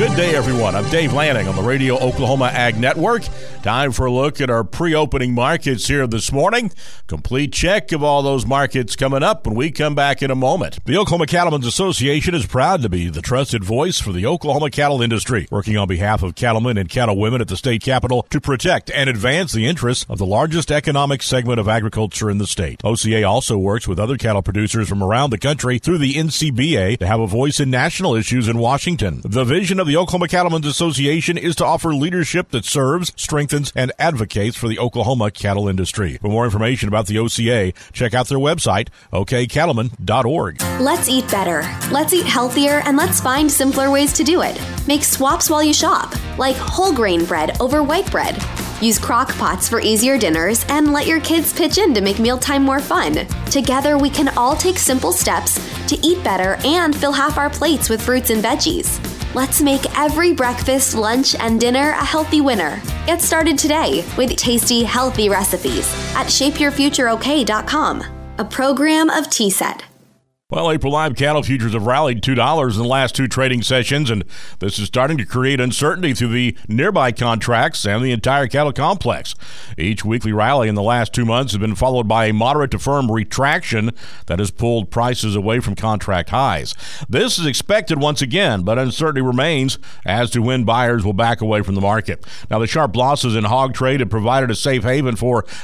Good day, everyone. I'm Dave Lanning on the Radio Oklahoma Ag Network. Time for a look at our pre-opening markets here this morning. Complete check of all those markets coming up when we come back in a moment. The Oklahoma Cattlemen's Association is proud to be the trusted voice for the Oklahoma cattle industry, working on behalf of cattlemen and cattlewomen at the state capitol to protect and advance the interests of the largest economic segment of agriculture in the state. OCA also works with other cattle producers from around the country through the NCBA to have a voice in national issues in Washington. The vision of the Oklahoma Cattlemen's Association is to offer leadership that serves, strengthens, and advocates for the Oklahoma cattle industry. For more information about the OCA, check out their website, okcattlemen.org. Let's eat better. Let's eat healthier, and let's find simpler ways to do it. Make swaps while you shop, like whole grain bread over white bread. Use crock pots for easier dinners, and let your kids pitch in to make mealtime more fun. Together, we can all take simple steps to eat better and fill half our plates with fruits and veggies. Let's make every breakfast, lunch, and dinner a healthy winner. Get started today with tasty, healthy recipes at shapeyourfutureok.com, a program of TSET. Well, April live cattle futures have rallied $2 in the last two trading sessions, and this is starting to create uncertainty through the nearby contracts and the entire cattle complex. Each weekly rally in the last 2 months has been followed by a moderate to firm retraction that has pulled prices away from contract highs. This is expected once again, but uncertainty remains as to when buyers will back away from the market. Now, the sharp losses in hog trade have provided a safe haven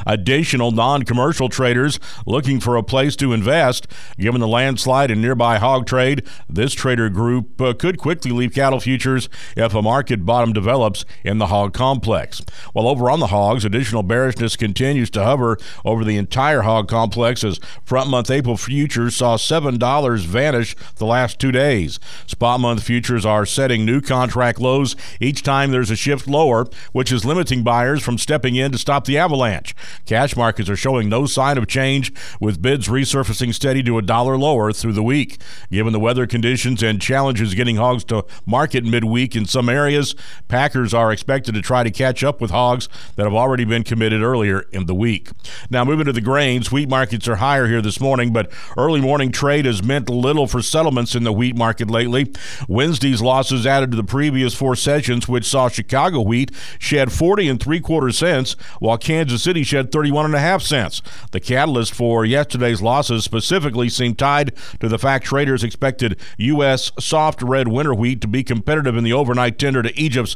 for additional non-commercial traders looking for a place to invest. Given the landslide in nearby hog trade, this trader group could quickly leave cattle futures if a market bottom develops in the hog complex. While over on the hogs, additional bearishness continues to hover over the entire hog complex as front month April futures saw $7 vanish the last 2 days. Spot month futures are setting new contract lows each time there's a shift lower, which is limiting buyers from stepping in to stop the avalanche. Cash markets are showing no sign of change, with bids resurfacing steady to $1 lower through the week. Given the weather conditions and challenges getting hogs to market midweek in some areas, packers are expected to try to catch up with hogs that have already been committed earlier in the week. Now, moving to the grains, wheat markets are higher here this morning, but early morning trade has meant little for settlements in the wheat market lately. Wednesday's losses added to the previous 4 sessions, which saw Chicago wheat shed 40 3/4 cents, while Kansas City shed 31.5 cents. The catalyst for yesterday's losses specifically seemed tied to the fact traders expected U.S. soft red winter wheat to be competitive in the overnight tender to Egypt's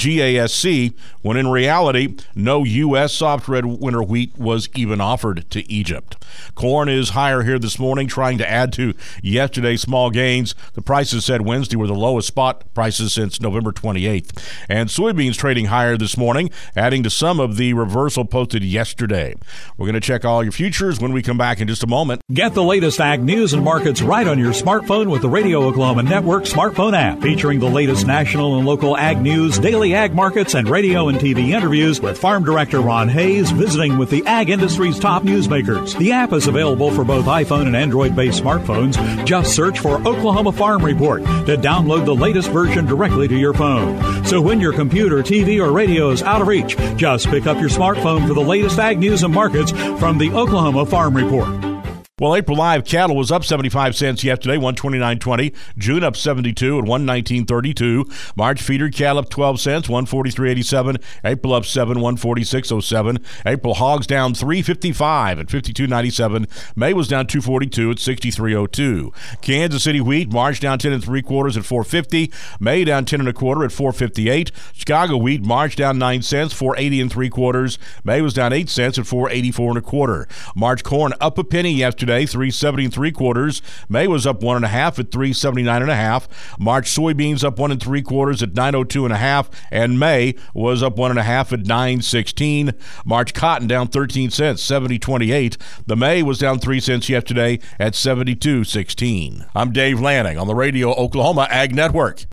GASC, when in reality, no U.S. soft red winter wheat was even offered to Egypt. Corn is higher here this morning, trying to add to yesterday's small gains. The prices said Wednesday were the lowest spot prices since November 28th. And soybeans trading higher this morning, adding to some of the reversal posted yesterday. We're going to check all your futures when we come back in just a moment. Get the latest ag news and markets right on your smartphone with the Radio Oklahoma Network smartphone app, featuring the latest national and local ag news, daily ag markets, and radio and TV interviews with Farm Director Ron Hayes visiting with the ag industry's top newsmakers. The app is available for both iPhone and Android-based smartphones. Just search for Oklahoma Farm Report to download the latest version directly to your phone. So when your computer, TV, or radio is out of reach, just pick up your smartphone for the latest ag news and markets from the Oklahoma Farm Report. Well, April live cattle was up 75 cents yesterday, 129.20. June up 72 at 119.32. March feeder cattle up 12 cents, 143.87. April up 7, 146.07. April hogs down 3.55 at 52.97. May was down 2.42 at 63.02. Kansas City wheat, March down 10 3/4 at 4.50. May down 10 1/4 at 4.58. Chicago wheat, March down 9 cents, 4.80 3/4. May was down 8 cents at 4.84 1/4. March corn up a penny yesterday, 3.70 3/4. May was up 1.5 at 3.79 1/2. March soybeans up 1 3/4 at 9.02 1/2, and May was up 1.5 at 9.16. March cotton down 13 cents, 70.28. The May was down 3 cents yesterday at 72.16. I'm Dave Lanning on the Radio Oklahoma Ag Network.